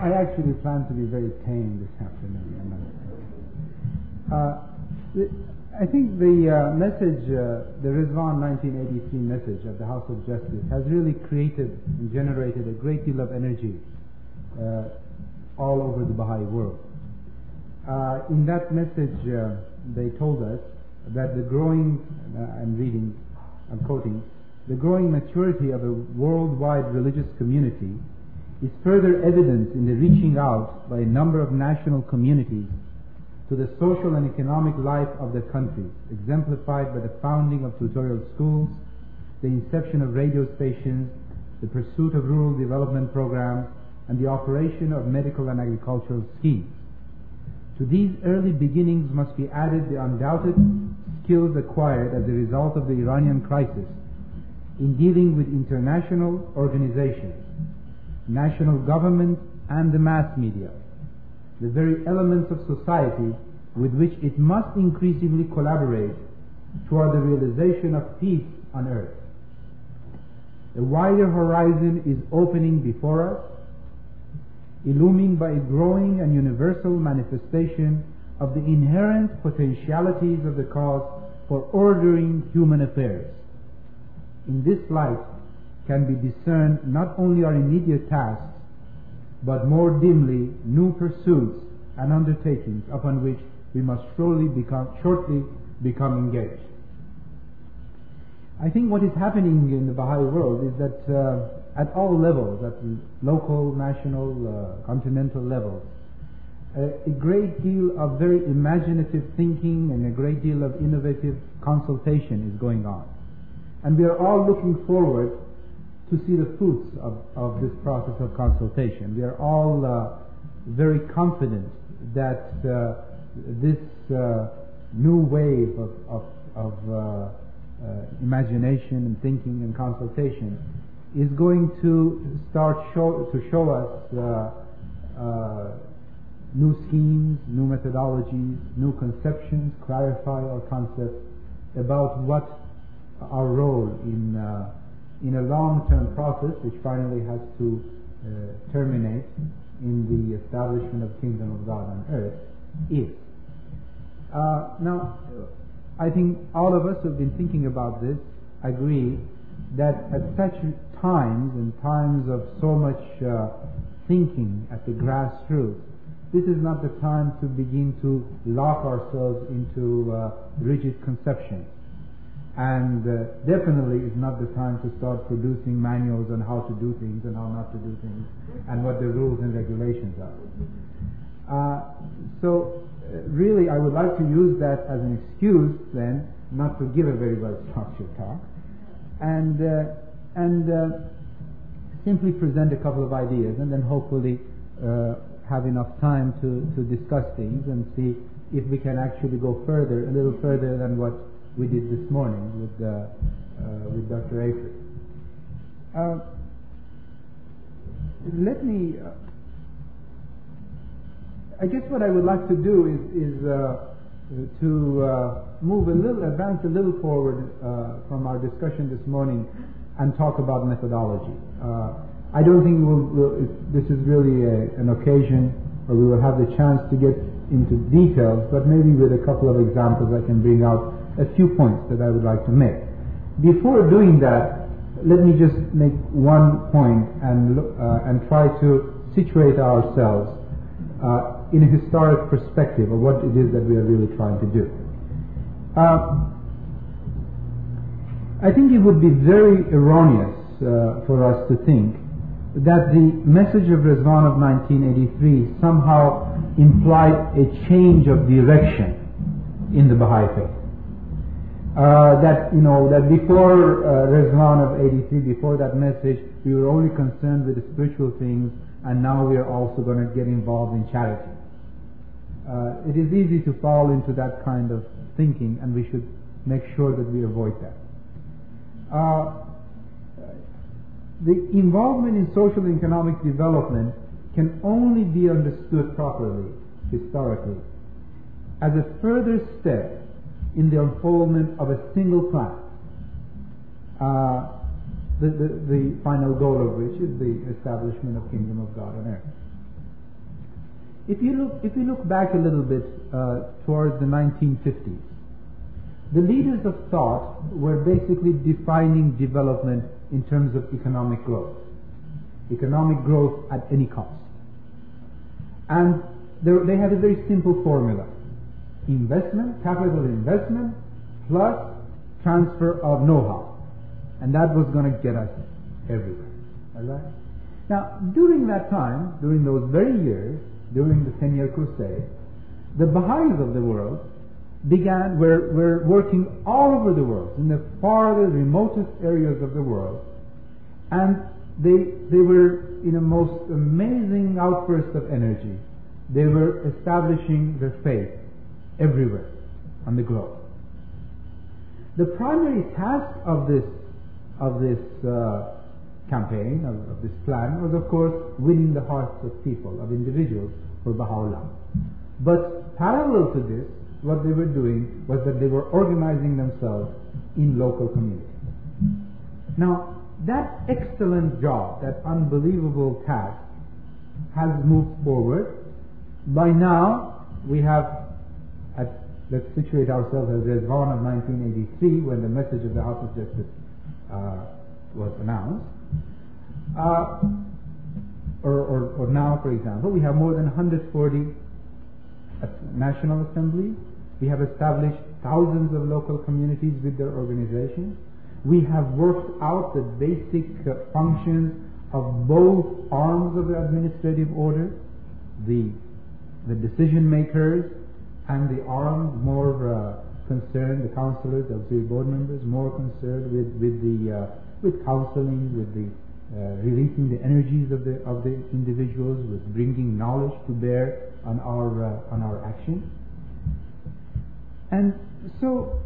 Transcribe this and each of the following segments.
I actually plan to be very tame this afternoon. I think the message, the Rizwan 1983 message of the House of Justice has really created and generated a great deal of energy all over the Baha'i world. In that message, they told us that the growing, I'm quoting, the growing maturity of a worldwide religious community is further evidence in the reaching out by a number of national communities to the social and economic life of the country, exemplified by the founding of tutorial schools, the inception of radio stations, the pursuit of rural development programs, and the operation of medical and agricultural schemes. To these early beginnings must be added the undoubted skills acquired as a result of the Iranian crisis in dealing with international organizations, national government, and the mass media, the very elements of society with which it must increasingly collaborate toward the realization of peace on earth. A wider horizon is opening before us, illumined by a growing and universal manifestation of the inherent potentialities of the cause for ordering human affairs. In this light can be discerned not only our immediate tasks, but more dimly new pursuits and undertakings upon which we must shortly become engaged. I think what is happening in the Baha'i world is that at all levels, at local, national, continental levels, a great deal of very imaginative thinking and a great deal of innovative consultation is going on. And we are all looking forward to see the fruits of this process of consultation. We are all very confident that this new wave of imagination and thinking and consultation is going to start to show us new schemes, new methodologies, new conceptions, clarify our concepts about what our role in a long-term process which finally has to terminate in the establishment of Kingdom of God on earth is. Now, I think all of us who have been thinking about this agree that at such times, in times of so much thinking at the grassroots, this is not the time to begin to lock ourselves into rigid conceptions. And definitely is not the time to start producing manuals on how to do things and how not to do things and what the rules and regulations are. So really I would like to use that as an excuse then not to give a very well structured talk and simply present a couple of ideas and then hopefully have enough time to discuss things and see if we can actually go further, a little further than what we did this morning with Dr. Afri. Let me. I guess what I would like to do is to advance a little forward from our discussion this morning, and talk about methodology. I don't think this is really an occasion where we will have the chance to get into details, but maybe with a couple of examples I can bring out a few points that I would like to make. Before doing that, let me just make one point and try to situate ourselves in a historic perspective of what it is that we are really trying to do. I think it would be very erroneous for us to think that the message of Rizwan of 1983 somehow implied a change of direction in the Baha'i faith. That before Rizwan of 83, before that message, we were only concerned with the spiritual things, and now we are also going to get involved in charity. It is easy to fall into that kind of thinking, and we should make sure that we avoid that. The involvement in social and economic development can only be understood properly, historically, as a further step in the unfoldment of a single plan, the final goal of which is the establishment of Kingdom of God on earth. if you look back a little bit towards the 1950s, the leaders of thought were basically defining development in terms of economic growth at any cost. And they had a very simple formula: capital investment plus transfer of know-how, and that was going to get us everywhere. All right? Now, during that time, during those very years, during the 10-year crusade, the Baha'is of the world were working all over the world, in the farthest, remotest areas of the world, and they were in a most amazing outburst of energy. They were establishing their faith everywhere on the globe. The primary task of this campaign, of this plan, was of course winning the hearts of people, of individuals, for Baha'u'llah. But parallel to this, what they were doing was that they were organizing themselves in local communities. Now, that excellent job, that unbelievable task, has moved forward. By now, we have, let's situate ourselves as Rizwan of 1983, when the message of the House of Justice was announced. Or now, for example, we have more than 140 national assemblies. We have established thousands of local communities with their organizations. We have worked out the basic functions of both arms of the administrative order, the decision makers, and the arms more concerned, the councillors, the auxiliary board members, more concerned with counseling, with the releasing the energies of the individuals, with bringing knowledge to bear on our actions. And so,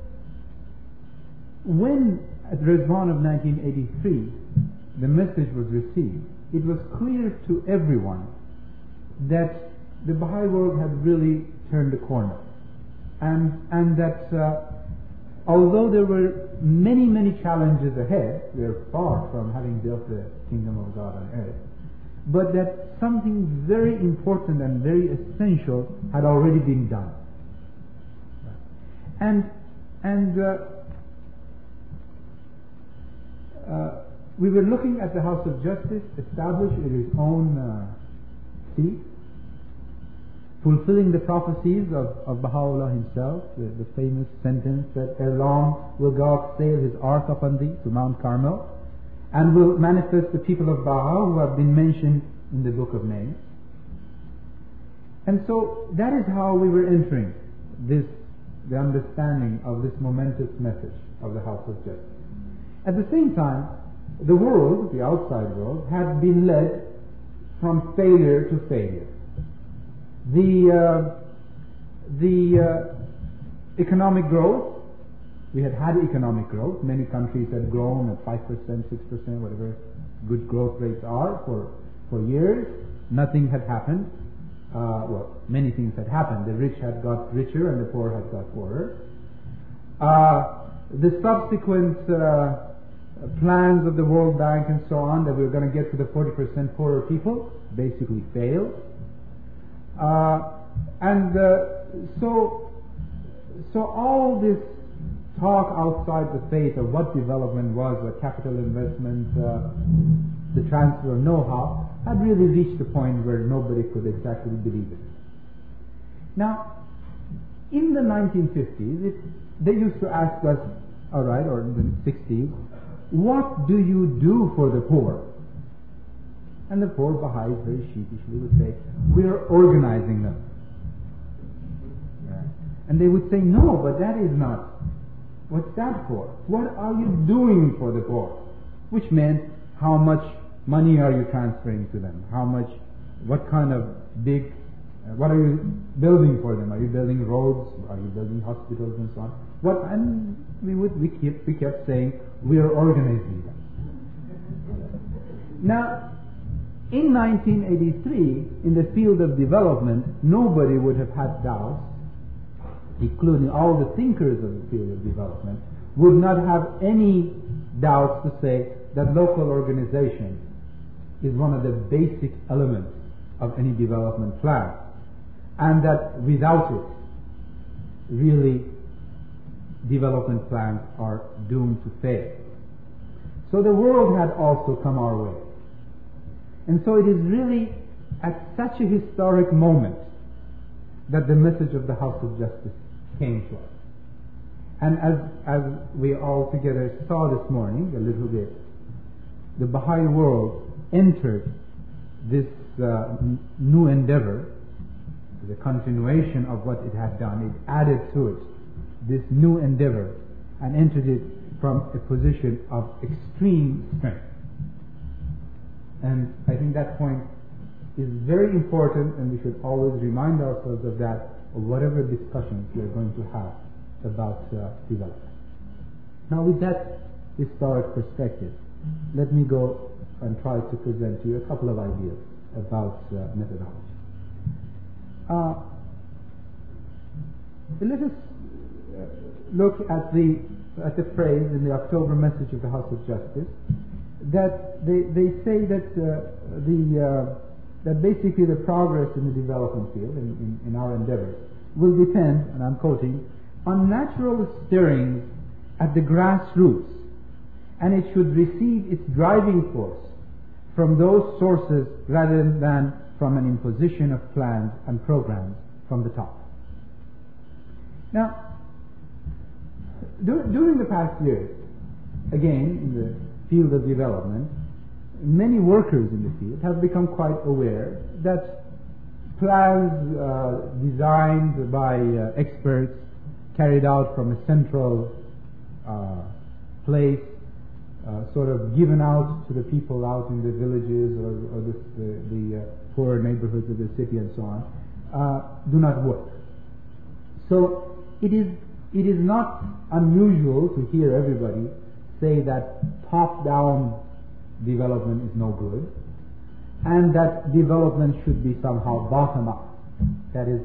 when at Rizwan of 1983 the message was received, it was clear to everyone that the Baha'i world had really turned the corner, and that although there were many, many challenges ahead, we are far from having built the kingdom of God on earth, but that something very important and very essential had already been done. And we were looking at the House of Justice established in its own seat, fulfilling the prophecies of Baha'u'llah himself, the famous sentence that ere long will God sail his ark upon thee to Mount Carmel, and will manifest the people of Baha who have been mentioned in the Book of Names. And so that is how we were entering the understanding of this momentous message of the House of Justice. At the same time, the world, the outside world, had been led from failure to failure. The economic growth, we had economic growth. Many countries had grown at 5%, 6%, whatever good growth rates are for years. Nothing had happened. Well, many things had happened. The rich had got richer and the poor had got poorer. The subsequent plans of the World Bank and so on, that we were going to get to the 40% poorer people, basically failed. So all this talk outside the faith of what development was, what capital investment, the transfer of know-how, had really reached a point where nobody could exactly believe it. Now, in the 1950s, they used to ask us, all right, or in the 60s, what do you do for the poor? And the poor Baha'is very sheepishly would say, we are organizing them. And they would say, no, but that is not. What's that for? What are you doing for the poor? Which meant, how much money are you transferring to them? What kind of what are you building for them? Are you building roads? Are you building hospitals and so on? And we kept saying, we are organizing them. Now, in 1983, in the field of development, nobody would have had doubts, including all the thinkers of the field of development, would not have any doubts to say that local organization is one of the basic elements of any development plan. and that without it, really, development plans are doomed to fail. So the world had also come our way. And so it is really at such a historic moment that the message of the House of Justice came to us. And as we all together saw this morning a little bit, the Baha'i world entered this new endeavor, the continuation of what it had done. It added to it this new endeavor and entered it from a position of extreme strength. And I think that point is very important, and we should always remind ourselves of that, of whatever discussions we are going to have about development. Now, with that historic perspective, let me go and try to present to you a couple of ideas about methodology. Let us look at the phrase in the October message of the House of Justice that they say that that basically the progress in the development field in our endeavors will depend, and I'm quoting, on natural stirrings at the grassroots, and it should receive its driving force from those sources rather than from an imposition of plans and programs from the top. Now, during the past years, again, in the field of development, many workers in the field have become quite aware that plans designed by experts, carried out from a central place, sort of given out to the people out in the villages or the poorer neighborhoods of the city and so on, do not work. So it is not unusual to hear everybody say that top-down development is no good, and that development should be somehow bottom-up. That is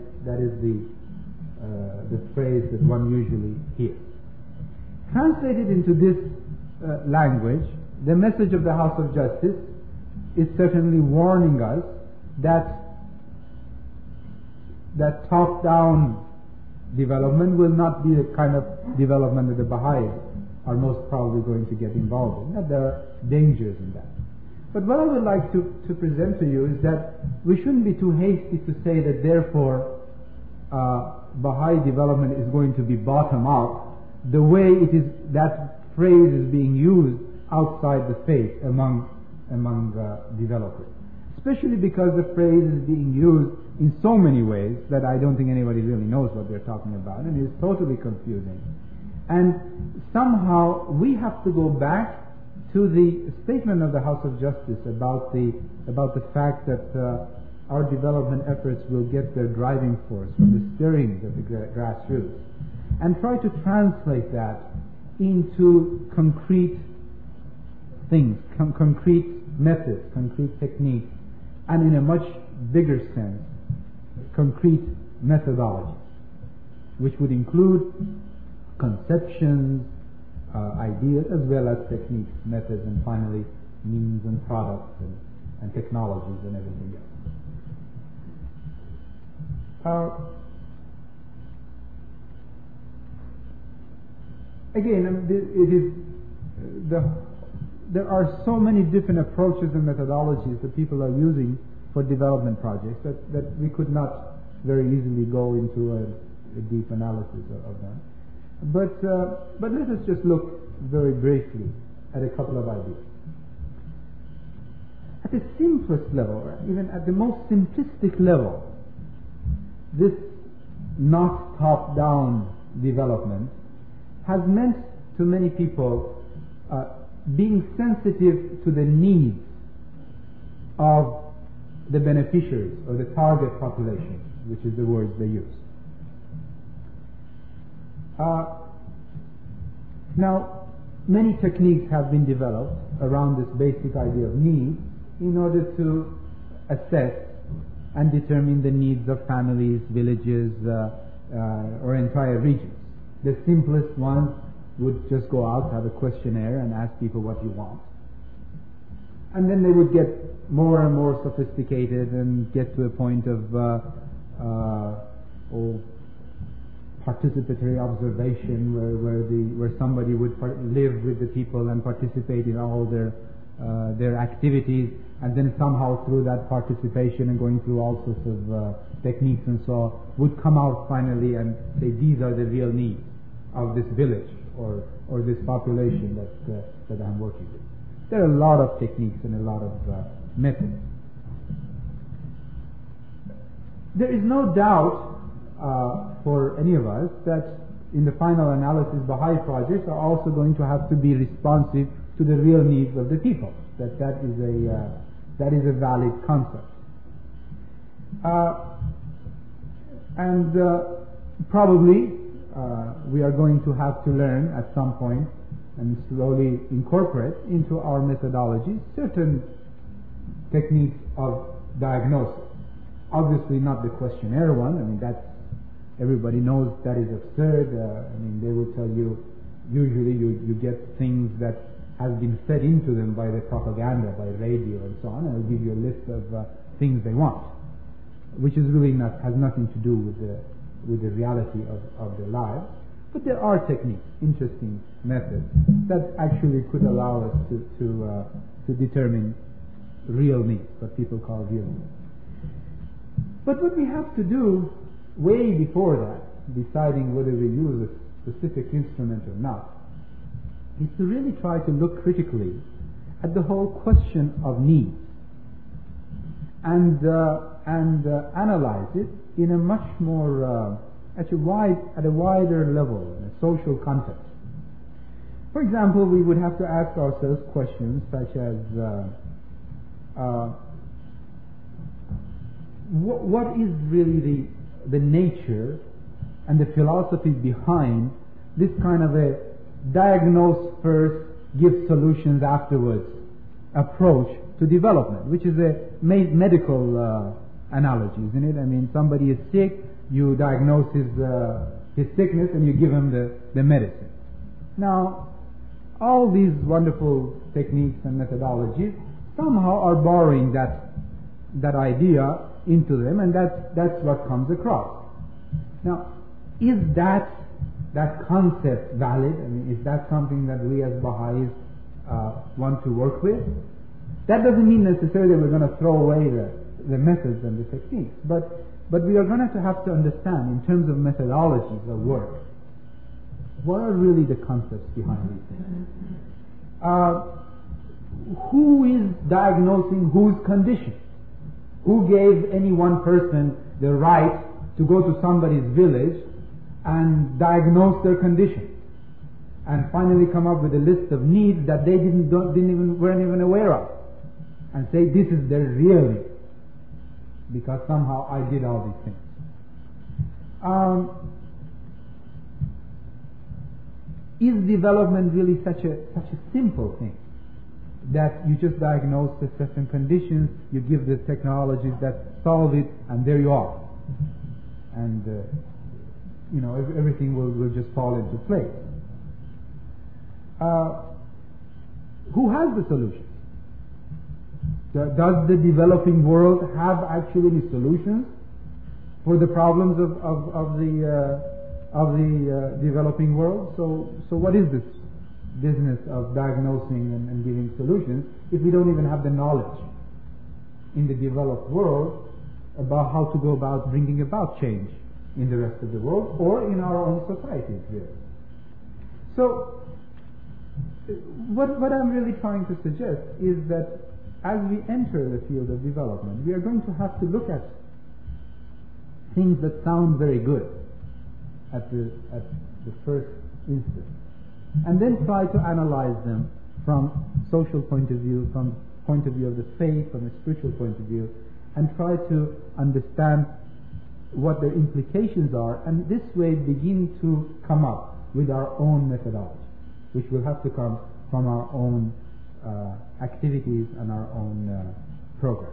the phrase that one usually hears. Translated into this language, the message of the House of Justice is certainly warning us that top-down development will not be the kind of development that the Baha'is are most probably going to get involved in. That there are dangers in that. But what I would like to present to you is that we shouldn't be too hasty to say that therefore Baha'i development is going to be bottom-up the way it is, that phrase is being used outside the faith among developers. Especially because the phrase is being used in so many ways that I don't think anybody really knows what they're talking about, and it is totally confusing. And somehow we have to go back to the statement of the House of Justice about the fact that our development efforts will get their driving force from the stirrings of the grassroots, and try to translate that into concrete things, concrete methods, concrete techniques, and in a much bigger sense, concrete methodology, which would include conceptions, ideas, as well as techniques, methods, and finally means and products and technologies and everything else. Again, there are so many different approaches and methodologies that people are using for development projects that we could not very easily go into a deep analysis of them. But let us just look very briefly at a couple of ideas. At the simplest level, or even at the most simplistic level, this not top-down development has meant to many people being sensitive to the needs of the beneficiaries or the target population, which is the words they use. Now, many techniques have been developed around this basic idea of need in order to assess and determine the needs of families, villages, or entire regions. The simplest ones would just go out, have a questionnaire, and ask people what you want. And then they would get more and more sophisticated and get to a point of or participatory observation, where somebody would live with the people and participate in all their activities, and then somehow through that participation and going through all sorts of techniques and so on, would come out finally and say these are the real needs of this village or this population that I'm working with. There are a lot of techniques and a lot of methods. There is no doubt for any of us that in the final analysis, Baha'i projects are also going to have to be responsive to the real needs of the people. That is a valid concept. And probably we are going to have to learn at some point and slowly incorporate into our methodology certain techniques of diagnosis. Obviously not the questionnaire one. I mean, that's, everybody knows that is absurd. I mean, they will tell you, usually you get things that have been fed into them by the propaganda, by radio and so on, and they'll give you a list of things they want, which is really has nothing to do with the reality of their lives. But there are techniques, interesting methods, that actually could allow us to determine real needs, what people call real needs. But what we have to do way before that, deciding whether we use a specific instrument or not, is to really try to look critically at the whole question of needs and analyze it in a much more at a wider level, in a social context. For example, we would have to ask ourselves questions such as what is really the nature and the philosophy behind this kind of a diagnose first, give solutions afterwards approach to development, which is a medical analogy, isn't it? I mean, somebody is sick, you diagnose his sickness and you give him the medicine. Now, all these wonderful techniques and methodologies somehow are borrowing that idea into them, and that's what comes across. Now, is that concept valid? I mean, is that something that we as Baha'is want to work with? That doesn't mean necessarily that we're going to throw away the methods and the techniques, but we are going to have to understand, in terms of methodologies of work, what are really the concepts behind these things? Who is diagnosing whose condition? Who gave any one person the right to go to somebody's village and diagnose their condition, and finally come up with a list of needs that they weren't even aware of, and say this is their real need, because somehow I did all these things. Is development really such a simple thing that you just diagnose the certain conditions, you give the technologies that solve it, and there you are, and everything will just fall into place? Who has the solutions? Does the developing world have actually any solutions for the problems of the developing world? So what is this business of diagnosing and giving solutions if we don't even have the knowledge in the developed world about how to go about bringing about change in the rest of the world or in our own societies here? So what I'm really trying to suggest is that as we enter the field of development, we are going to have to look at things that sound very good at the first instance, and then try to analyze them from social point of view, from point of view of the faith, from a spiritual point of view, and try to understand what their implications are, and this way begin to come up with our own methodology, which will have to come from our own activities and our own programs.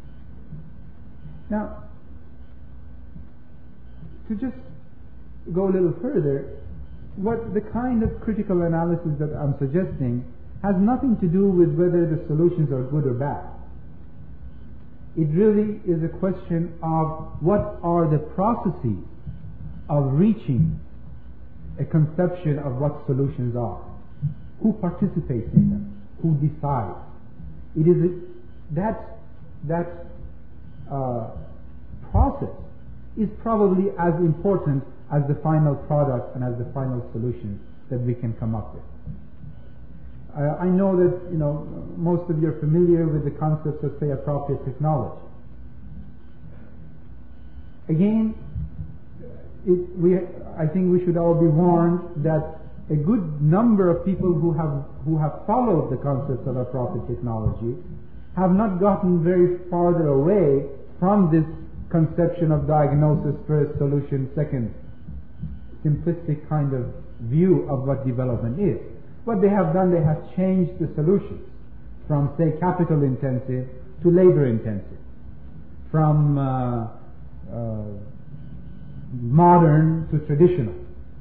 Now, to just go a little further, what the kind of critical analysis that I'm suggesting has nothing to do with whether the solutions are good or bad. It really is a question of what are the processes of reaching a conception of what solutions are. Who participates in them? Who decides? It is that process is probably as important as the final product and as the final solution that we can come up with. I know that most of you are familiar with the concepts of, say, appropriate technology. Again, I think we should all be warned that a good number of people who have followed the concepts of appropriate technology have not gotten very farther away from this conception of diagnosis first, solution second, simplistic kind of view of what development is. What they have done, they have changed the solutions from, say, capital intensive to labor intensive, from modern to traditional.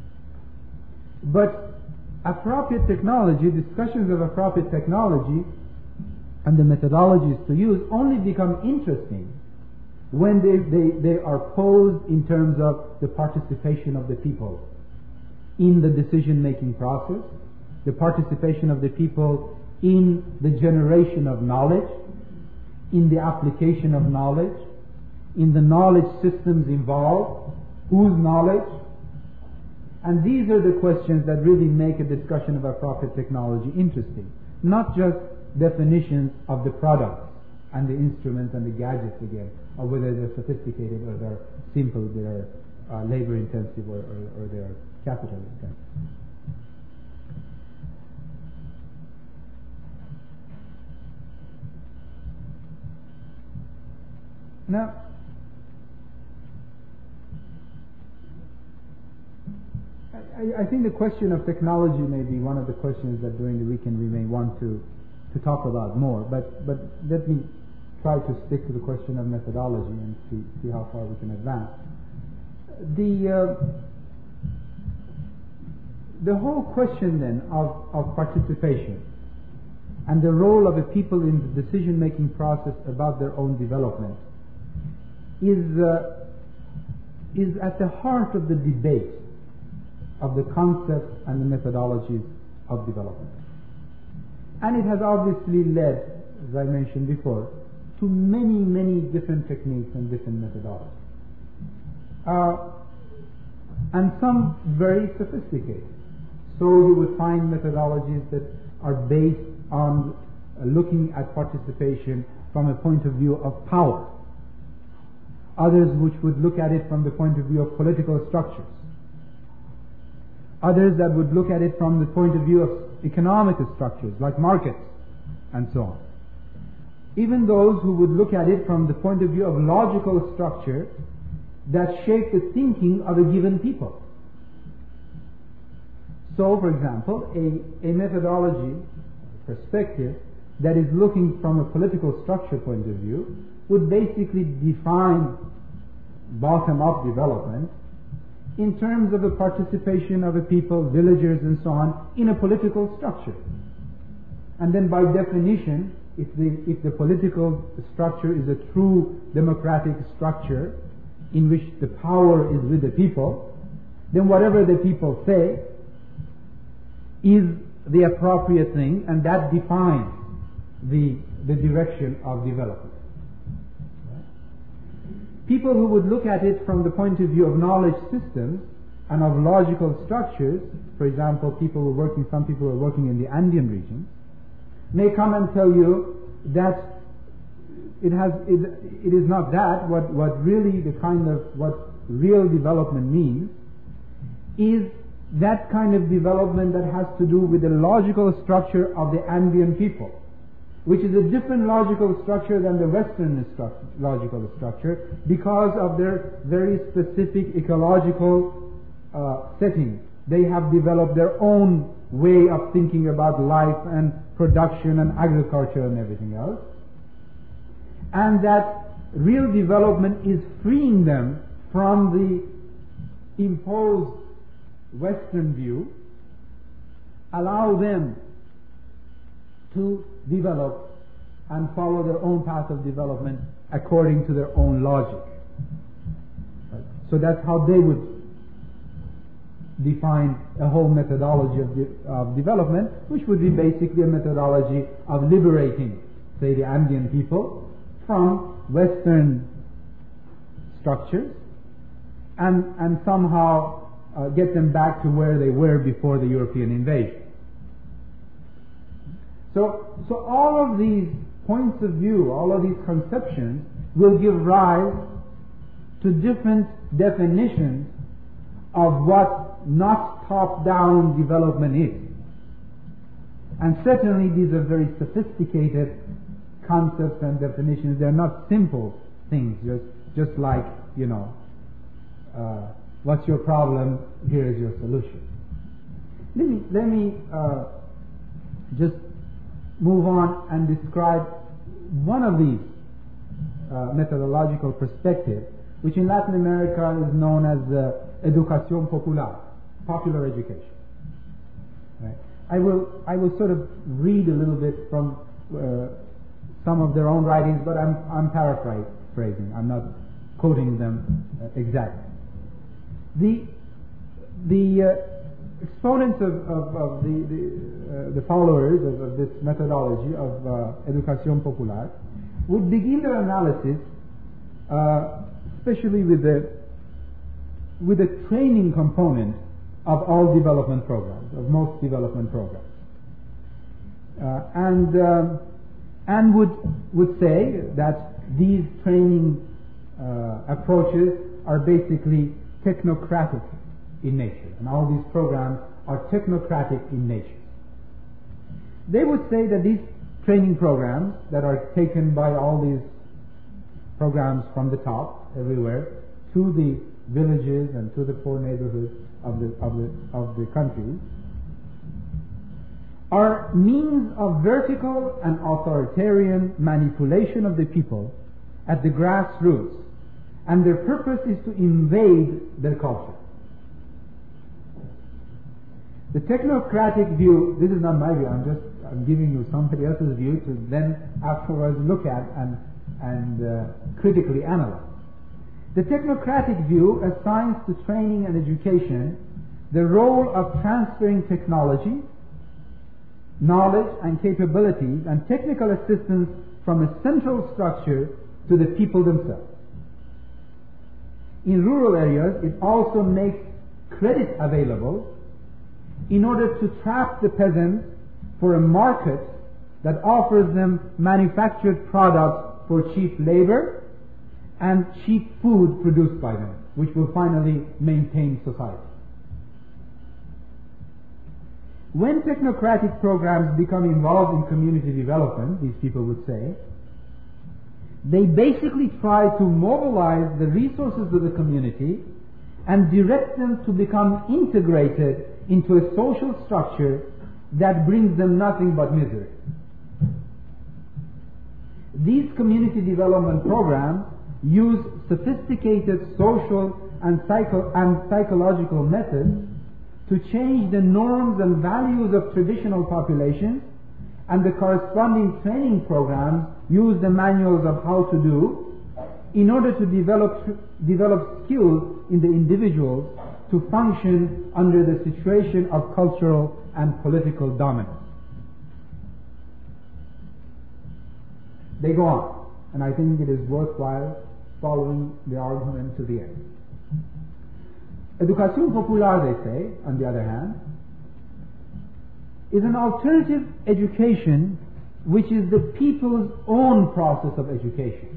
But appropriate technology, discussions of appropriate technology and the methodologies to use only become interesting when they are posed in terms of the participation of the people in the decision-making process, the participation of the people in the generation of knowledge, in the application of knowledge, in the knowledge systems involved, whose knowledge. And these are the questions that really make a discussion of appropriate technology interesting, not just definitions of the products and the instruments and the gadgets again, or whether they're sophisticated or they're simple, they're labor intensive or they're capital intensive. Now, I think the question of technology may be one of the questions that during the weekend we may want to talk about more, but let me try to stick to the question of methodology and see how far we can advance. The whole question then of participation and the role of the people in the decision-making process about their own development is at the heart of the debate of the concepts and the methodologies of development. And it has obviously led, as I mentioned before, to many, many different techniques and different methodologies. And some very sophisticated. So you would find methodologies that are based on looking at participation from a point of view of power. Others which would look at it from the point of view of political structures. Others that would look at it from the point of view of economic structures, like markets, and so on. Even those who would look at it from the point of view of logical structure that shape the thinking of a given people. So, for example, a methodology, perspective, that is looking from a political structure point of view would basically define bottom-up development in terms of the participation of a people, villagers and so on, in a political structure. And then by definition, if the political structure is a true democratic structure in which the power is with the people, then whatever the people say is the appropriate thing, and that defines the direction of development. People who would look at it from the point of view of knowledge systems and of logical structures, for example, some people who are working in the Andean region, may come and tell you that it is not that. What really what real development means is that kind of development that has to do with the logical structure of the Andean people, which is a different logical structure than the Western logical structure because of their very specific ecological setting. They have developed their own way of thinking about life and production and agriculture and everything else. And that real development is freeing them from the imposed Western view, allow them to develop and follow their own path of development according to their own logic. Right? So that's how they would define a whole methodology of development, which would be basically a methodology of liberating, say, the Andean people from Western structures and somehow get them back to where they were before the European invasion. So all of these points of view, all of these conceptions will give rise to different definitions of what not top-down development is. And certainly these are very sophisticated concepts and definitions. They're not simple things, just like, what's your problem? Here is your solution. Let me just move on and describe one of these methodological perspectives, which in Latin America is known as educación popular, popular education. Right? I will sort of read a little bit from some of their own writings, but I'm paraphrasing. I'm not quoting them exactly. The exponents of the followers of this methodology of educación popular would begin their analysis, especially with the training component of all development programs, of most development programs, and would say that these training approaches are basically technocratic in nature, and all these programs are technocratic in nature. They would say that these training programs that are taken by all these programs from the top everywhere to the villages and to the poor neighborhoods of the countries are means of vertical and authoritarian manipulation of the people at the grassroots, and their purpose is to invade their culture. The technocratic view, this is not my view, I'm giving you somebody else's view to then afterwards look at and critically analyze. The technocratic view assigns to training and education the role of transferring technology, knowledge and capabilities and technical assistance from a central structure to the people themselves. In rural areas, it also makes credit available in order to trap the peasants for a market that offers them manufactured products for cheap labor and cheap food produced by them, which will finally maintain society. When technocratic programs become involved in community development, these people would say, they basically try to mobilize the resources of the community and direct them to become integrated into a social structure that brings them nothing but misery. These community development programs use sophisticated social and psychological methods to change the norms and values of traditional populations, and the corresponding training programs use the manuals of how to do in order to develop skills in the individuals to function under the situation of cultural and political dominance. They go on, and I think it is worthwhile following the argument to the end. Educación popular, they say, on the other hand, is an alternative education which is the people's own process of education.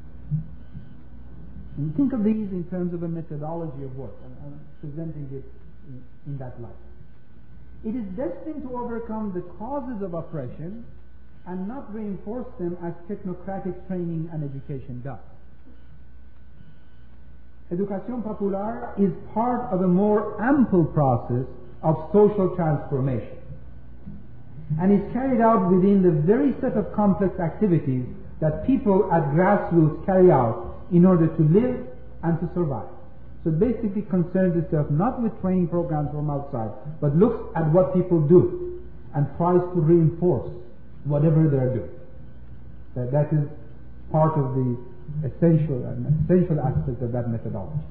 And think of these in terms of a methodology of work, and I'm presenting it in that light. It is destined to overcome the causes of oppression and not reinforce them as technocratic training and education does. Educación popular is part of a more ample process of social transformation, and is carried out within the very set of complex activities that people at grassroots carry out in order to live and to survive. So it basically concerns itself not with training programs from outside, but looks at what people do and tries to reinforce whatever they're doing. That is part of the essential aspect of that methodology.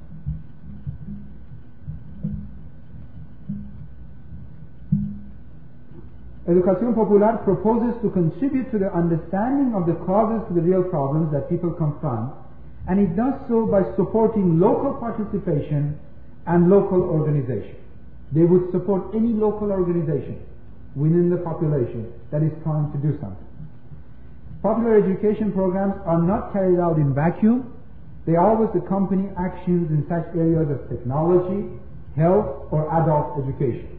Educación Popular proposes to contribute to the understanding of the causes to the real problems that people confront, and it does so by supporting local participation and local organization. They would support any local organization within the population that is trying to do something. Popular education programs are not carried out in vacuum. They always accompany actions in such areas as technology, health, or adult education.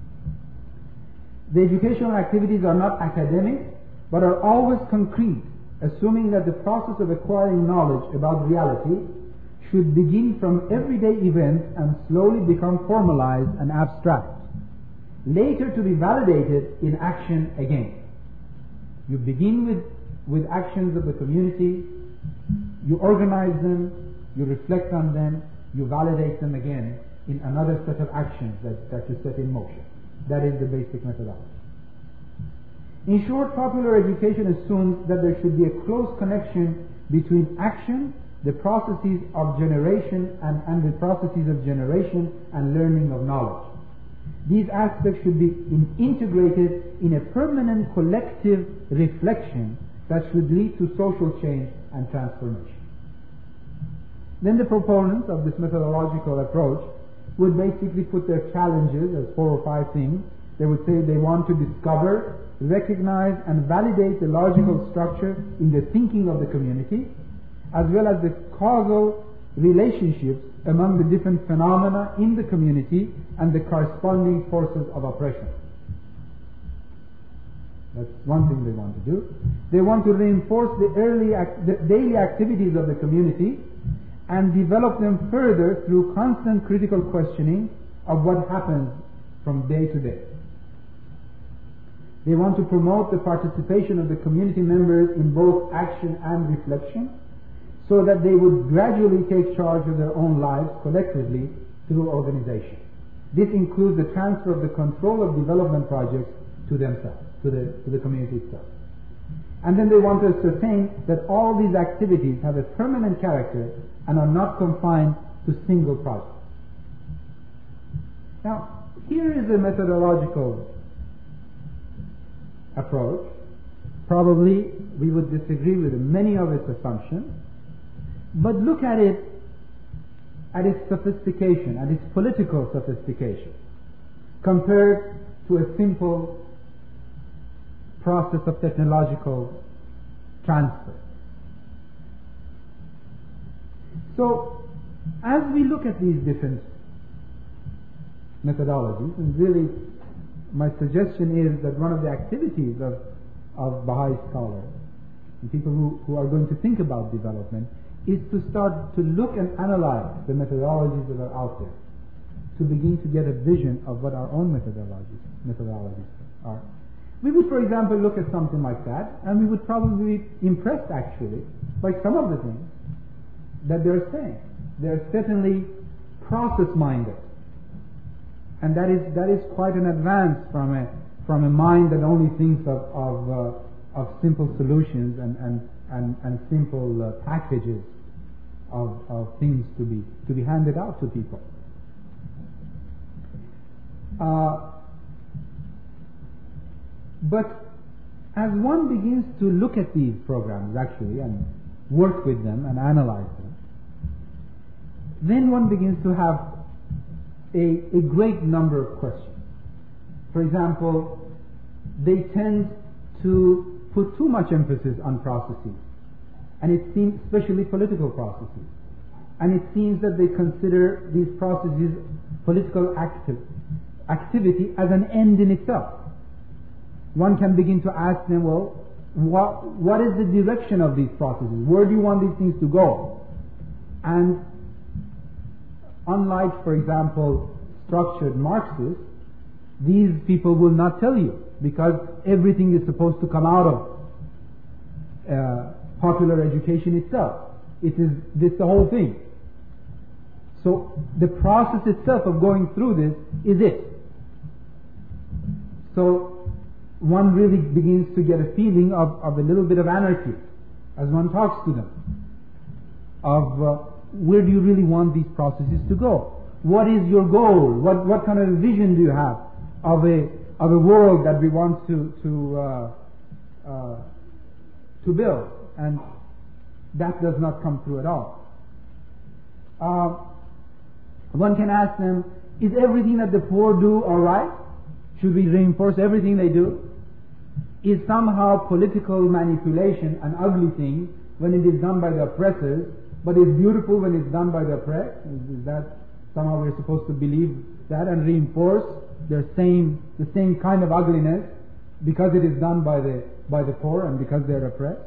The educational activities are not academic, but are always concrete, assuming that the process of acquiring knowledge about reality should begin from everyday events and slowly become formalized and abstract, later to be validated in action again. You begin with actions of the community, you organize them, you reflect on them, you validate them again in another set of actions that you set in motion. That is the basic methodology. In short, popular education assumes that there should be a close connection between action, the processes of generation and the processes of generation and learning of knowledge. These aspects should be integrated in a permanent collective reflection that should lead to social change and transformation. Then the proponents of this methodological approach would basically put their challenges as 4 or 5 things. They would say they want to discover, recognize, and validate the logical structure in the thinking of the community, as well as the causal relationships among the different phenomena in the community and the corresponding forces of oppression. That's one thing they want to do. They want to reinforce the daily activities of the community and develop them further through constant critical questioning of what happens from day to day. They want to promote the participation of the community members in both action and reflection, so that they would gradually take charge of their own lives collectively through organization. This includes the transfer of the control of development projects to themselves, to the community itself. And then they want to ascertain that all these activities have a permanent character and are not confined to single projects. Now, here is a methodological approach. Probably we would disagree with many of its assumptions, but look at it, at its sophistication, at its political sophistication, compared to a simple process of technological transfer. So, as we look at these different methodologies, and really my suggestion is that one of the activities of Baha'i scholars and people who are going to think about development is to start to look and analyze the methodologies that are out there, to begin to get a vision of what our own methodologies are. We would, for example, look at something like that, and we would probably be impressed, actually, by some of the things that they're saying. They're certainly process-minded, and that is quite an advance from a mind that only thinks of simple solutions and simple packages of things to be handed out to people. But as one begins to look at these programs actually and work with them and analyze them, then one begins to have a great number of questions. For example, they tend to put too much emphasis on processes, and it seems, especially political processes, and it seems that they consider these processes, political activity, as an end in itself. One can begin to ask them, well, what is the direction of these processes? Where do you want these things to go? And unlike, for example, structured Marxists, these people will not tell you, because everything is supposed to come out of popular education itself. It is this the whole thing. So the process itself of going through this is it. So one really begins to get a feeling of a little bit of anarchy as one talks to them, of where do you really want these processes to go? What is your goal? What kind of a vision do you have of a world that we want to build? And that does not come through at all. One can ask them, is everything that the poor do all right? Should we reinforce everything they do? Is somehow political manipulation an ugly thing when it is done by the oppressors, but is beautiful when it's done by the oppressed? Is that somehow we're supposed to believe that and reinforce the same kind of ugliness because it is done by the poor and because they're oppressed?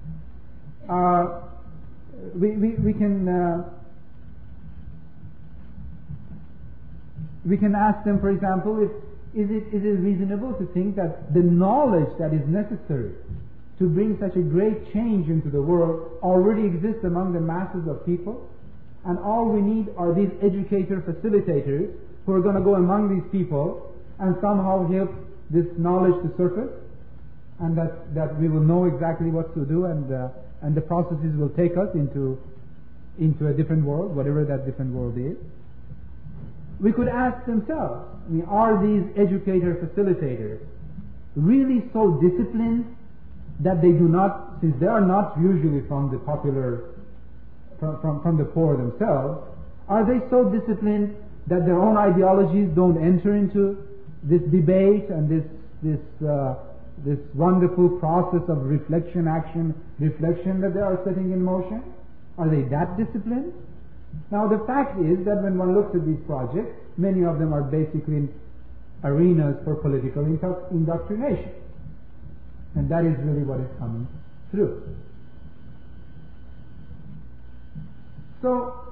We can ask them, for example, is it reasonable to think that the knowledge that is necessary to bring such a great change into the world already exists among the masses of people, and all we need are these educator facilitators who are going to go among these people and somehow help this knowledge to surface, and that we will know exactly what to do, and the processes will take us into a different world, whatever that different world is. We could ask themselves, are these educator facilitators really so disciplined that they do not, since they are not usually from the popular, from the poor themselves, are they so disciplined that their own ideologies don't enter into this debate and this wonderful process of reflection that they are setting in motion? Are they that disciplined? Now the fact is that when one looks at these projects, many of them are basically arenas for political indoctrination. And that is really what is coming through. So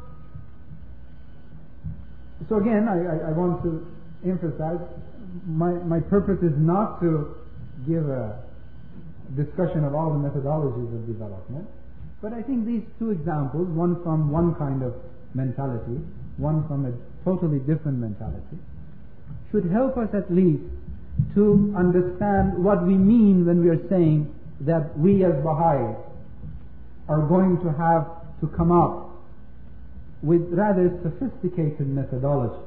again, I want to emphasize, my purpose is not to give a discussion of all the methodologies of development, but I think these two examples, one from one kind of mentality, one from a totally different mentality, should help us at least to understand what we mean when we are saying that we as Baha'is are going to have to come up with rather sophisticated methodologies.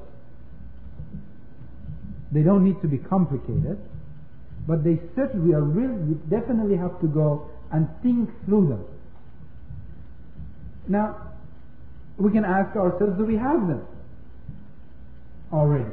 They don't need to be complicated, but we definitely have to go and think through them. Now, we can ask ourselves, do we have them already?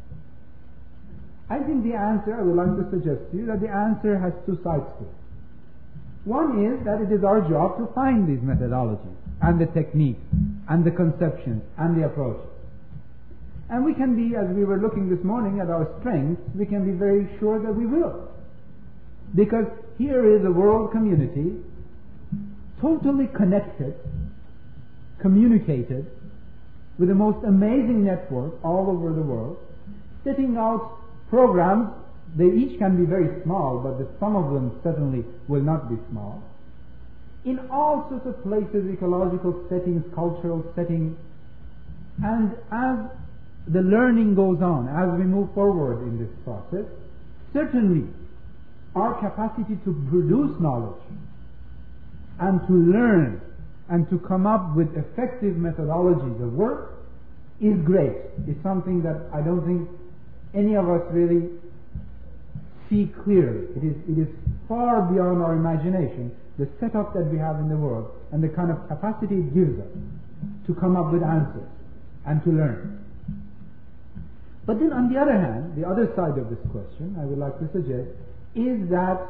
I think the answer, I would like to suggest to you that the answer has two sides to it. One is that it is our job to find these methodologies and the techniques and the conceptions and the approaches. And we can be, as we were looking this morning at our strengths, we can be very sure that we will. Because here is a world community totally connected, communicated, with the most amazing network all over the world, setting out programs. They each can be very small, but some of them certainly will not be small, in all sorts of places, ecological settings, cultural settings. And as the learning goes on, as we move forward in this process, certainly our capacity to produce knowledge and to learn and to come up with effective methodologies of work is great. It's something that I don't think any of us really see clearly. It is far beyond our imagination, the setup that we have in the world and the kind of capacity it gives us to come up with answers and to learn. But then on the other hand, the other side of this question I would like to suggest is that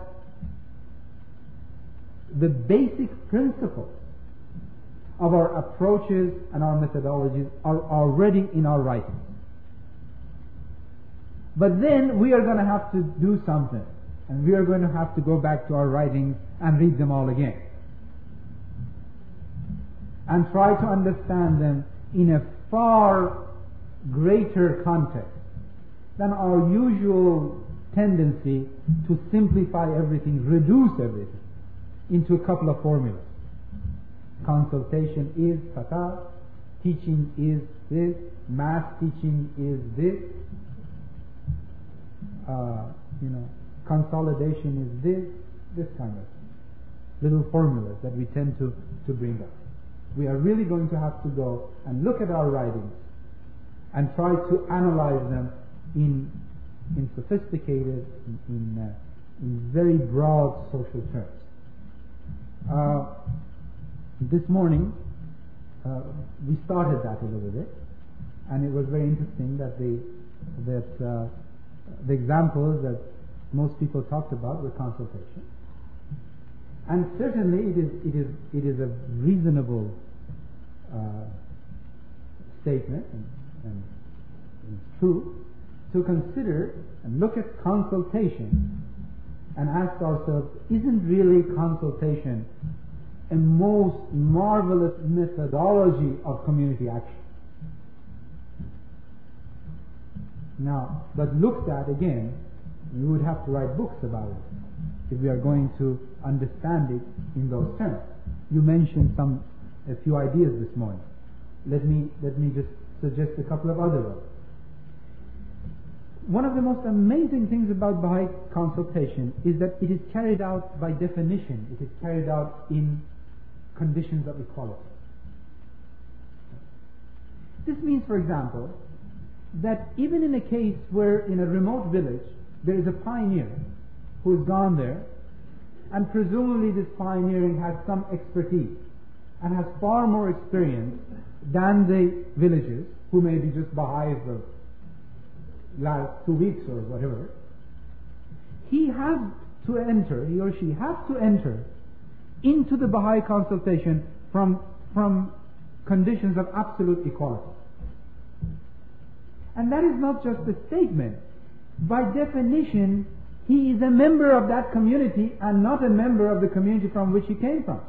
the basic principles of our approaches and our methodologies are already in our writings. But then we are going to have to do something, and we are going to have to go back to our writings and read them all again and try to understand them in a far greater context than our usual tendency to simplify everything, reduce everything into a couple of formulas. Consultation is fatah, teaching is this, mass teaching is this, consolidation is this kind of thing. little formulas that we tend to bring up. We are really going to have to go and look at our writings and try to analyze them in sophisticated, in very broad social terms. This morning, we started that a little bit, and it was very interesting that the examples that most people talked about were consultation. And certainly it is a reasonable statement and true to consider and look at consultation and ask ourselves, isn't really consultation a most marvelous methodology of community action? Now, but looked at again, we would have to write books about it if we are going to understand it in those terms. You mentioned a few ideas this morning. Let me just suggest a couple of other ones. One of the most amazing things about Baha'i consultation is that it is carried out by definition. It is carried out in conditions of equality. This means, for example, that even in a case where in a remote village there is a pioneer who has gone there, and presumably this pioneering has some expertise and has far more experience than the villagers who may be just Baha'is of last 2 weeks or whatever. He or she has to enter into the Baha'i consultation from conditions of absolute equality. And that is not just a statement. By definition, he is a member of that community and not a member of the community from which he came from.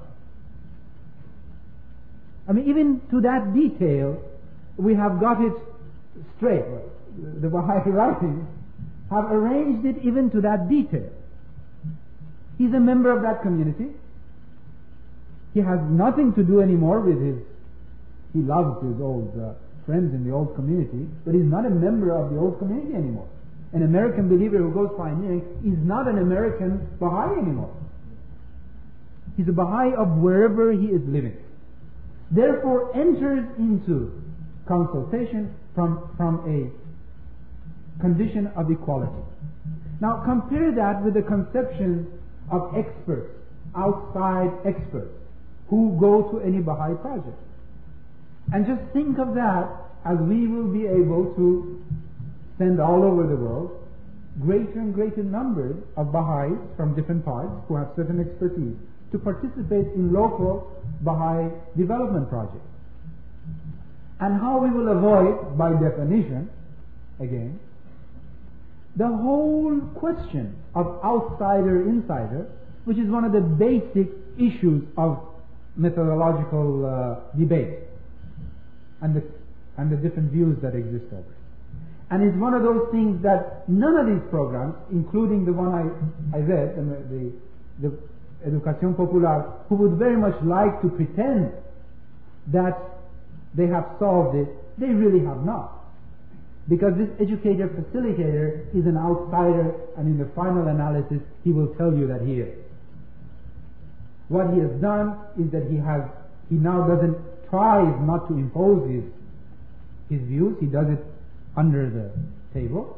I mean, even to that detail, we have got it straight. The Baha'i writings have arranged it even to that detail. He's a member of that community. He has nothing to do anymore with he loves his old friends in the old community, but he's not a member of the old community anymore. An American believer who goes pioneering is not an American Baha'i anymore. He's a Baha'i of wherever he is living. Therefore enters into consultation from a condition of equality. Now compare that with the conception of experts, outside experts, who go to any Baha'i project. And just think of that as we will be able to send all over the world greater and greater numbers of Baha'is from different parts who have certain expertise to participate in local Baha'i development projects. And how we will avoid, by definition, again, the whole question of outsider-insider, which is one of the basic issues of methodological debate and the different views that exist over it. And it's one of those things that none of these programs, including the one I read, the Educación Popular, who would very much like to pretend that they have solved it, they really have not. Because this educator facilitator is an outsider, and in the final analysis he will tell you that he is. What he has done is that he now tries not to impose his views. He does it under the table.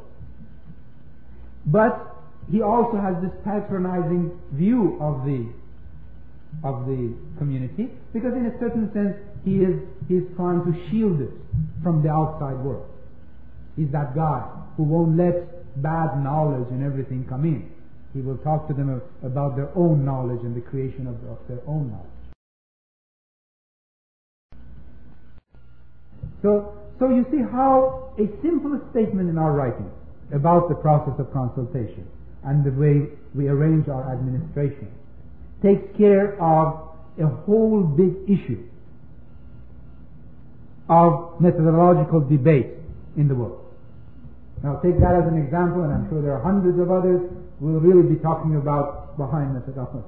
But he also has this patronizing view of the community, because in a certain sense he is trying to shield it from the outside world. He's that guy who won't let bad knowledge and everything come in. He will talk to them about their own knowledge and the creation of their own knowledge. So you see how a simple statement in our writing about the process of consultation and the way we arrange our administration takes care of a whole big issue of methodological debate in the world. Now take that as an example, and I'm sure there are hundreds of others. We'll really be talking about Baha'i methodology.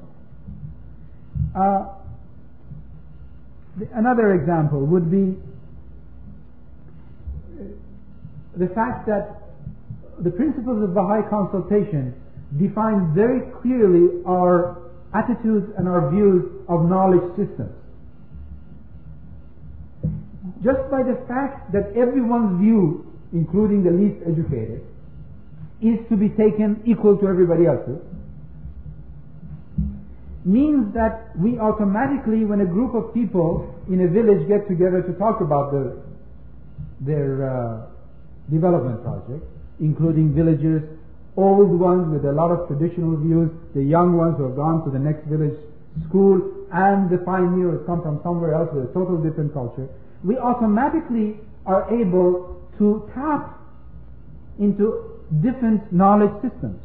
Another example would be the fact that the principles of Baha'i consultation define very clearly our attitudes and our views of knowledge systems. Just by the fact that everyone's view, including the least educated, is to be taken equal to everybody else's, means that we automatically, when a group of people in a village get together to talk about their development project, including villagers, old ones with a lot of traditional views, the young ones who have gone to the next village school, and the pioneers come from somewhere else with a total different culture, we automatically are able to tap into different knowledge systems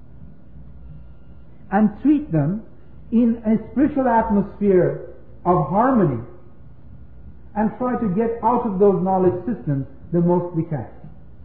and treat them in a spiritual atmosphere of harmony and try to get out of those knowledge systems the most we can.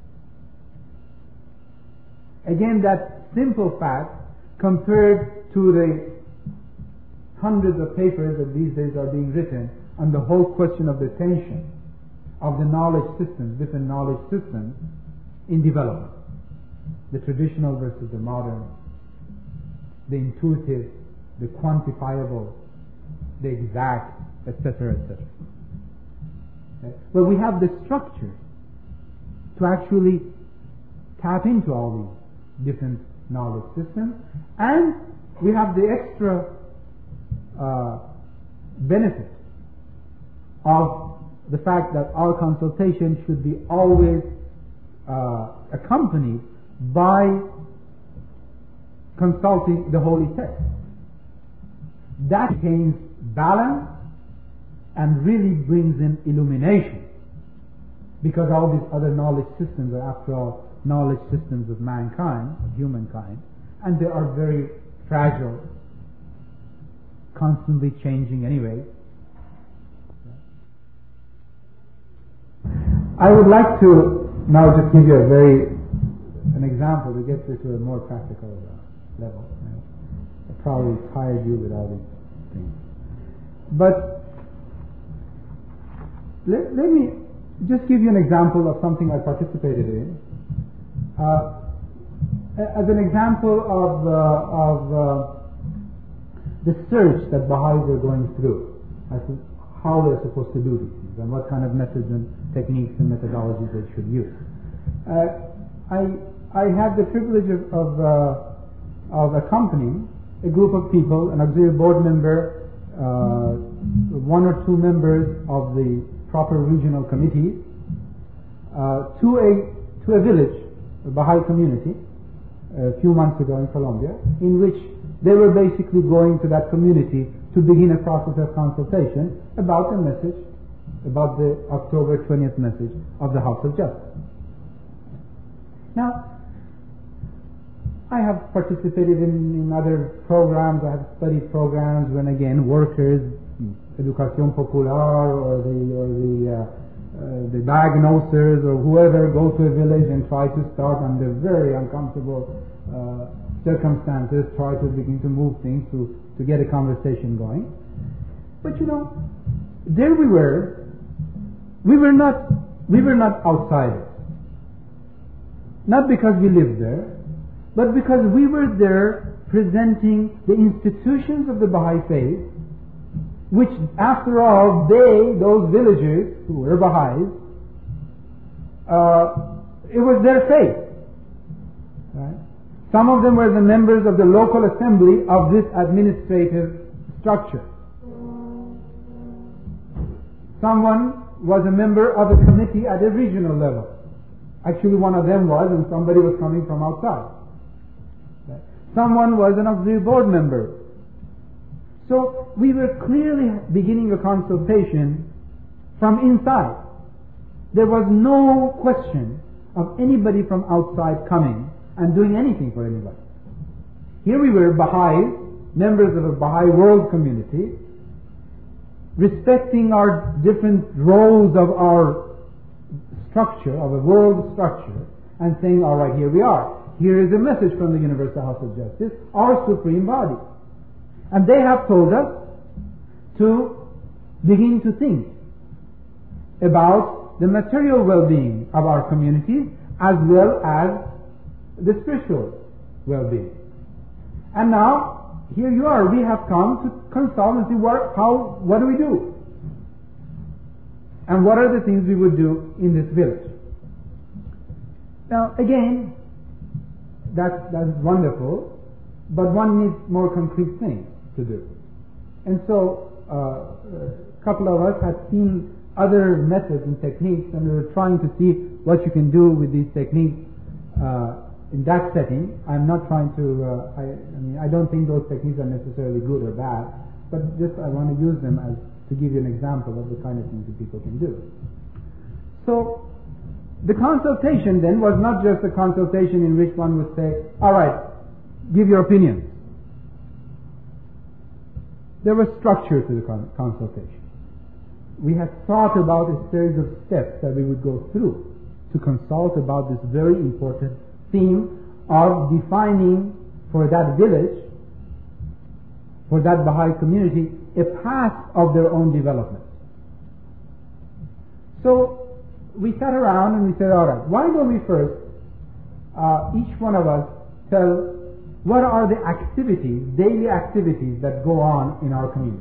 Again, that simple fact compared to the hundreds of papers that these days are being written on the whole question of the tension of the knowledge systems, different knowledge systems in development. The traditional versus the modern, the intuitive, the quantifiable, the exact, etc., etc. Okay? Well, we have the structure to actually tap into all these different knowledge systems, and we have the extra benefit of the fact that our consultation should be always accompanied by consulting the holy text. That contains balance and really brings in illumination, because all these other knowledge systems are, after all, knowledge systems of mankind, of humankind, and they are very fragile, constantly changing anyway. I would like to now just give you an example to get this to a more practical level. I probably tired you with all these things. But let me just give you an example of something I participated in. As an example of the search that Baha'is are going through, as to how they're supposed to do these things and what kind of methods and techniques and methodologies they should use. I had the privilege of accompanying a group of people, an auxiliary board member, one or two members of the proper regional committees, to a village, a Baha'i community, a few months ago in Colombia, in which they were basically going to that community to begin a process of consultation about the message, about the October 20th message of the House of Justice. Now, I have participated in other programs. I have studied programs when, again, workers, Educación Popular, or the diagnosers, or whoever go to a village and try to start under very uncomfortable circumstances, try to begin to move things to get a conversation going. But there we were. We were not outsiders. Not because we lived there, but because we were there presenting the institutions of the Baha'i faith, which, after all, those villagers who were Baha'is, it was their faith. Right? Some of them were the members of the local assembly of this administrative structure. Someone was a member of a committee at a regional level. Actually, one of them was, and somebody was coming from outside. Right? Someone was an auxiliary board member. So we were clearly beginning a consultation from inside. There was no question of anybody from outside coming and doing anything for anybody. Here we were, Baha'is, members of a Baha'i world community, respecting our different roles of our structure, of a world structure, and saying, all right, here we are. Here is a message from the Universal House of Justice, our supreme body. And they have told us to begin to think about the material well-being of our communities as well as the spiritual well-being. And now here you are, we have come to consult and see what do we do? And what are the things we would do in this village? Now, again, that's wonderful, but one needs more concrete things to do. And so, a couple of us had seen other methods and techniques, and we were trying to see what you can do with these techniques in that setting. I'm not trying to, I don't think those techniques are necessarily good or bad, but just I want to use them as to give you an example of the kind of things that people can do. So, the consultation then was not just a consultation in which one would say, all right, give your opinions. There was structure to the consultation. We had thought about a series of steps that we would go through to consult about this very important theme of defining for that village, for that Baha'i community, a path of their own development. So we sat around and we said, all right, why don't we first, each one of us, tell what are the activities, daily activities that go on in our community.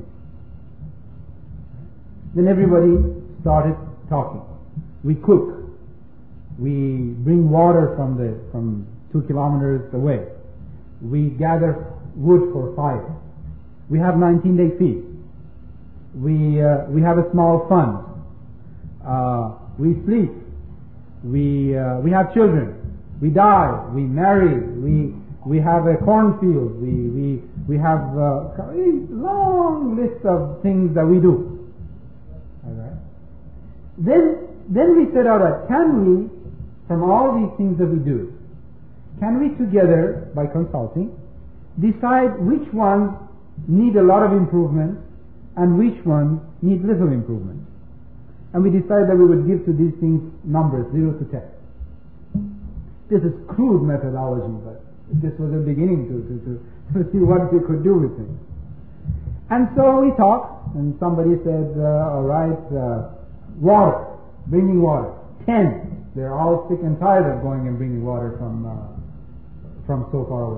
Then everybody started talking. We cook. We bring water from 2 kilometers away. We gather wood for fire. We have 19-day feast. We have a small fund. We sleep. We have children. We die. We marry. We have a cornfield. We have a long list of things that we do. All right. Then we said, all right, can we, from all these things that we do, can we together, by consulting, decide which ones need a lot of improvement and which ones need little improvement? And we decided that we would give to these things numbers, 0 to 10. This is crude methodology, but this was a beginning to see what we could do with things. And so we talked, and somebody said, all right, water, bringing water, 10. They're all sick and tired of going and bringing water from so far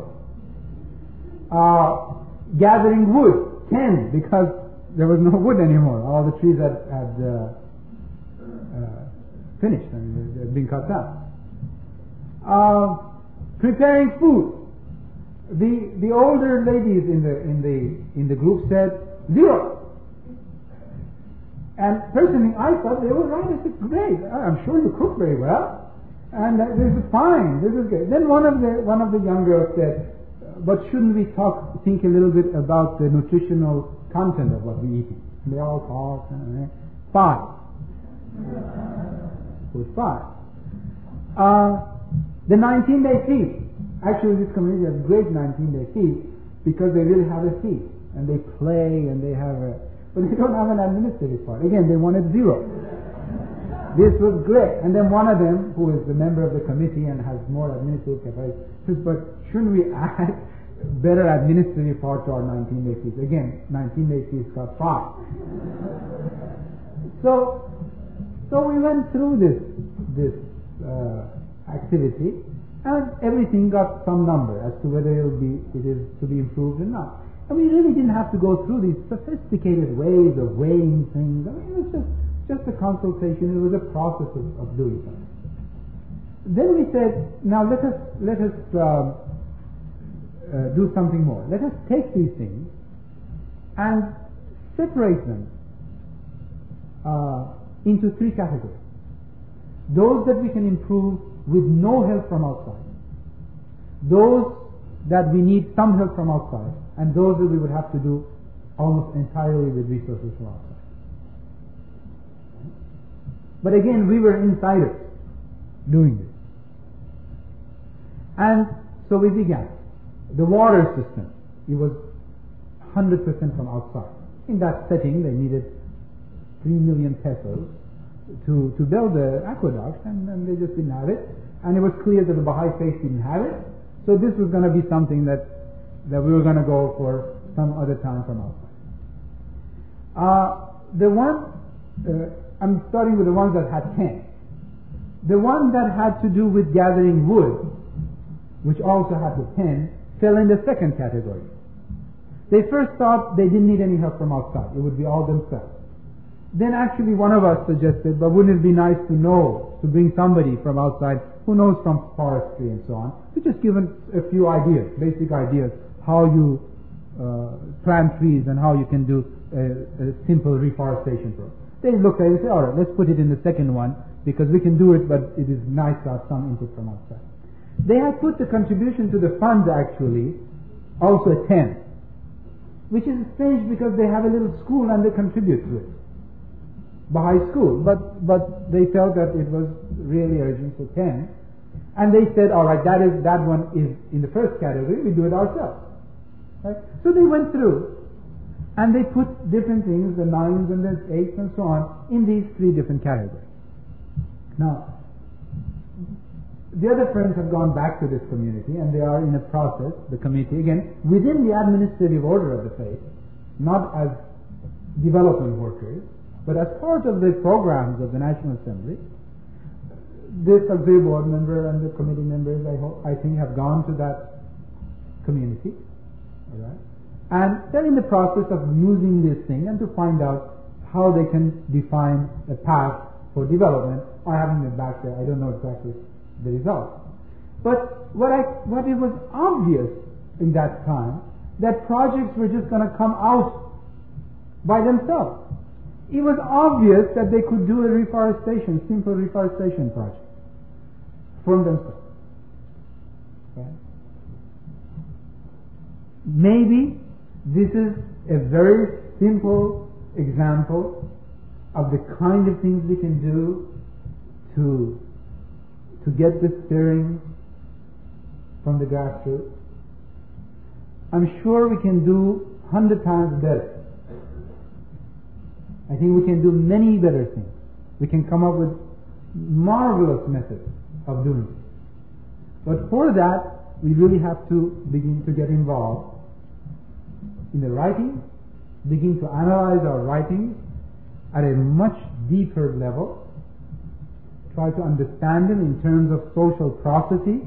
away. Gathering wood, 10, because there was no wood anymore. All the trees had finished and they had been cut down. Preparing food. The older ladies in the group said 0. And personally, I thought they were right. I said, great. I'm sure you cook very well, and this is fine. This is good. Then one of the young girls said, but shouldn't we think a little bit about the nutritional content of what we eat? And they all talked. 5. Good 5. The 19-day feast. Actually, this community has a great 19-day feast because they really have a feast and they play and they have but they don't have an administrative part. Again, they wanted 0. This was great. And then one of them, who is the member of the committee and has more administrative capacity, says, but shouldn't we add better administrative part to our 19-day feast? Again, 19-day feast got 5. So we went through this activity, and everything got some number as to whether it is to be improved or not. And we really didn't have to go through these sophisticated ways of weighing things. I mean, it was just a consultation. It was a process of doing something. Then we said, now let us do something more. Let us take these things and separate them into 3 categories. Those that we can improve with no help from outside. Those that we need some help from outside, and those that we would have to do almost entirely with resources from outside. But again, we were insiders doing this. And so we began. The water system, it was 100% from outside. In that setting, they needed 3 million pesos to build the aqueduct, and they just didn't have it. And it was clear that the Baha'i faith didn't have it. So this was going to be something that we were going to go for some other time from outside. I'm starting with the ones that had 10. The one that had to do with gathering wood, which also had the 10, fell in the second category. They first thought they didn't need any help from outside. It would be all themselves. Then actually one of us suggested, but wouldn't it be nice to know, to bring somebody from outside who knows from forestry and so on, to just give them a few ideas, basic ideas, how you plant trees and how you can do a simple reforestation program. They looked at it and said, all right, let's put it in the second one because we can do it, but it is nice to have some input from outside. They had put the contribution to the fund actually also at 10, which is strange because they have a little school and they contribute to it. Baha'i school, but they felt that it was really urgent, so 10. And they said, all right, that one is in the first category, we do it ourselves. Right? So they went through, and they put different things, the 9s and the 8s and so on, in these 3 different categories. Now, the other friends have gone back to this community, and they are in a process, the committee, again, within the administrative order of the faith, not as development workers, but as part of the programs of the National Assembly. This auxiliary board member and the committee members, I think, have gone to that community, all right? And they're in the process of using this thing and to find out how they can define a path for development. I haven't been back there. I don't know exactly the results. But what it was obvious in that time, that projects were just going to come out by themselves. It was obvious that they could do a reforestation, simple reforestation project from themselves. Okay? Maybe this is a very simple example of the kind of things we can do to get the stirring from the grassroots. I'm sure we can do 100 times better. I think we can do many better things. We can come up with marvelous methods of doing it. But for that, we really have to begin to get involved in the writing, begin to analyze our writings at a much deeper level, try to understand them in terms of social processes,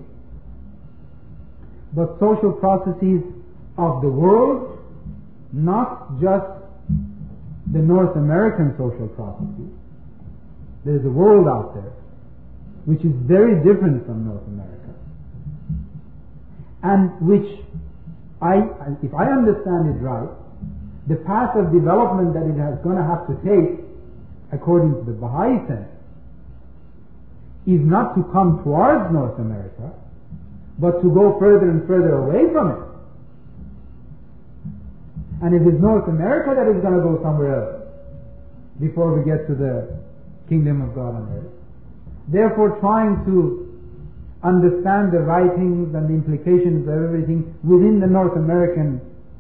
but social processes of the world, not just the North American social processes. There is a world out there which is very different from North America, and which, if I understand it right, the path of development that it is going to have to take, according to the Baha'i sense, is not to come towards North America, but to go further and further away from it. And it is North America that is going to go somewhere else before we get to the kingdom of God on earth. Therefore, trying to understand the writings and the implications of everything within the North American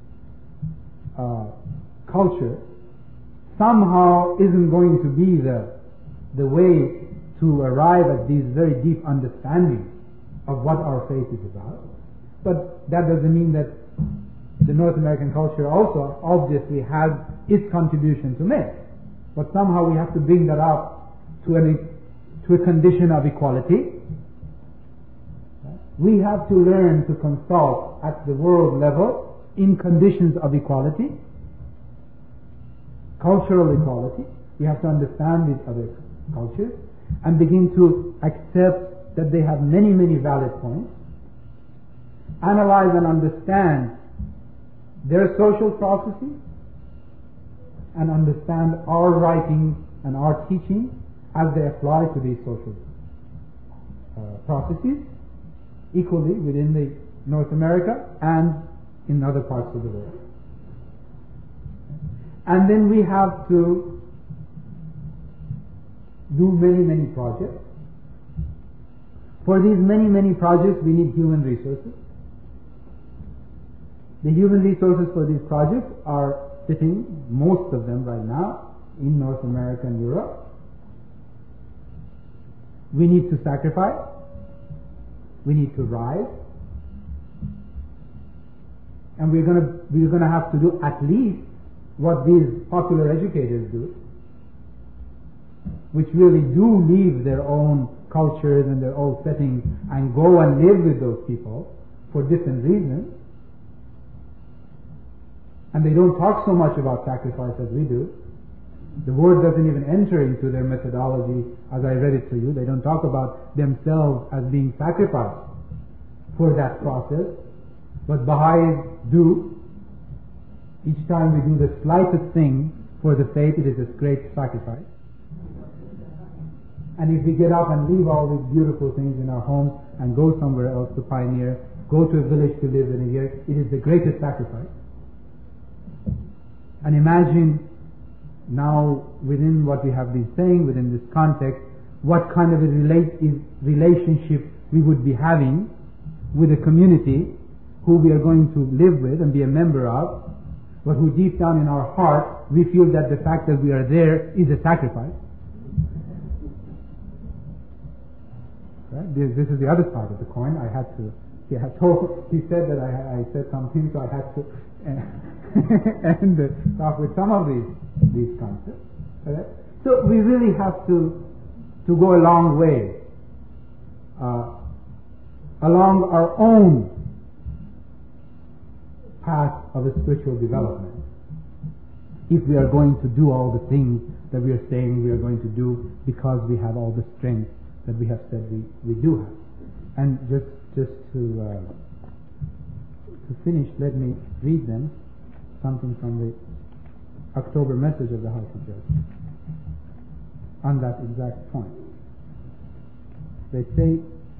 culture somehow isn't going to be the way to arrive at these very deep understandings of what our faith is about. But that doesn't mean that the North American culture also obviously has its contribution to make. But somehow we have to bring that up to a condition of equality. We have to learn to consult at the world level in conditions of equality, cultural equality. We have to understand these other cultures and begin to accept that they have many, many valid points, analyze and understand their social processes, and understand our writings and our teaching as they apply to these social processes equally within the North America and in other parts of the world. And then we have to do many, many projects. For these many, many projects we need human resources. The human resources for these projects are sitting, most of them right now, in North America and Europe. We need to sacrifice. We need to rise. And we're going to have to do at least what these popular educators do, which really do leave their own cultures and their own settings and go and live with those people for different reasons. And they don't talk so much about sacrifice as we do. The word doesn't even enter into their methodology as I read it to you. They don't talk about themselves as being sacrificed for that process. But Baha'is do. Each time we do the slightest thing for the faith, it is a great sacrifice. And if we get up and leave all these beautiful things in our homes and go somewhere else to pioneer, go to a village to live in a year, it is the greatest sacrifice. And imagine now, within what we have been saying, within this context, what kind of a relationship we would be having with a community who we are going to live with and be a member of, but who deep down in our heart we feel that the fact that we are there is a sacrifice. Right? This is the other side of the coin. I had to. He said that I said something, so I had to end off with some of these concepts. Right? So we really have to go a long way along our own path of a spiritual development, if we are going to do all the things that we are saying we are going to do, because we have all the strength that we have said we do have. And just to finish, let me read them something from the October message of the House of Justice on that exact point. They say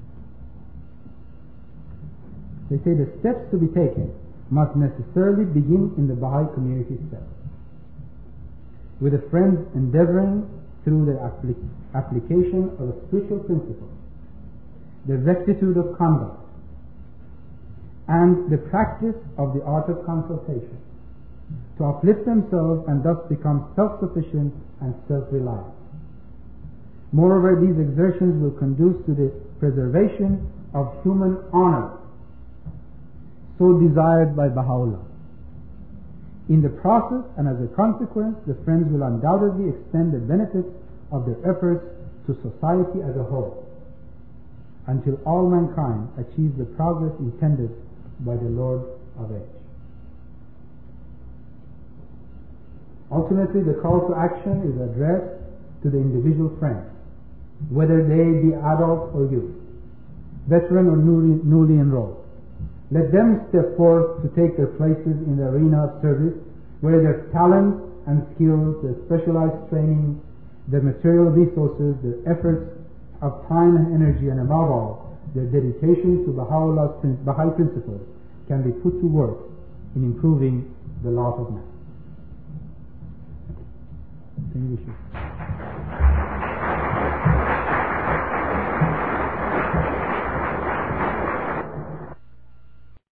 the steps to be taken must necessarily begin in the Baha'i community itself, with the friends endeavoring through the application of a spiritual principle, the rectitude of conduct, and the practice of the art of consultation, to uplift themselves and thus become self-sufficient and self-reliant. Moreover, these exertions will conduce to the preservation of human honor, so desired by Baha'u'llah. In the process and as a consequence, the friends will undoubtedly extend the benefits of their efforts to society as a whole, until all mankind achieves the progress intended by the Lord of Age. Ultimately, the call to action is addressed to the individual friends, whether they be adult or youth, veteran or newly enrolled. Let them step forth to take their places in the arena of service, where their talents and skills, their specialized training, their material resources, their efforts of time and energy, and above all, their dedication to Baha'u'llah's Baha'i principles can be put to work in improving the lot of man. I think we should.